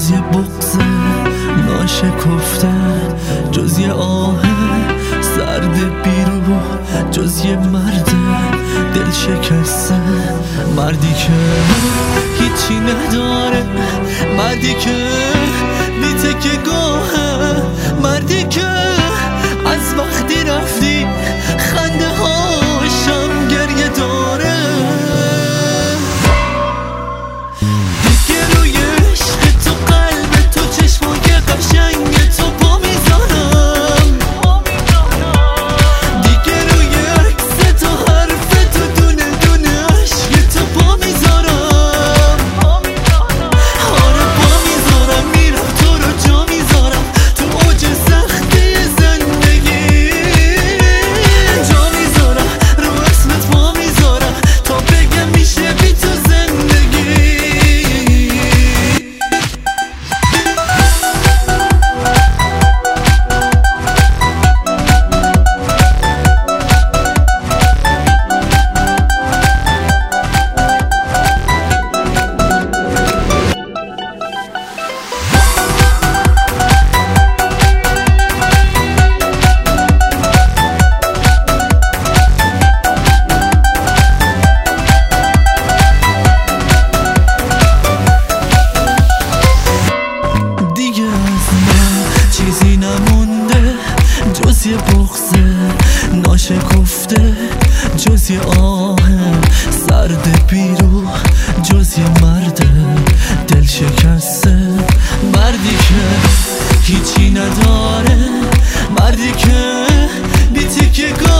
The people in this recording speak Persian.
جز یه بغض ناشکفته، جز یه آه سرد بیرو، جز یه مرد دل شکسته. مردی که هیچی نداره، مردی که بی تکیه‌گاهه، مردی که از وقتی رفتی خنده هاشم گریه داره. دیگه روی عشق تو قلب تو چشمای قشنگ تو پا میذارم، دیگه روی عکس تو حرف تو دونه دونه عشق تو پا میذارم. آره پا میذارم، میرم تو رو جا میذارم تو اوج سختی زندگی، جا میذارم رو اسمت پا میذارم تا بگم میشه بی تو زندگی. چیزی نمونده جز یه بغض ناشکفته، جز یه آه سرد بیرو، جز یه مرد دل شکسته. مردی که هیچی نداره، مردی که بی تکیه‌گاه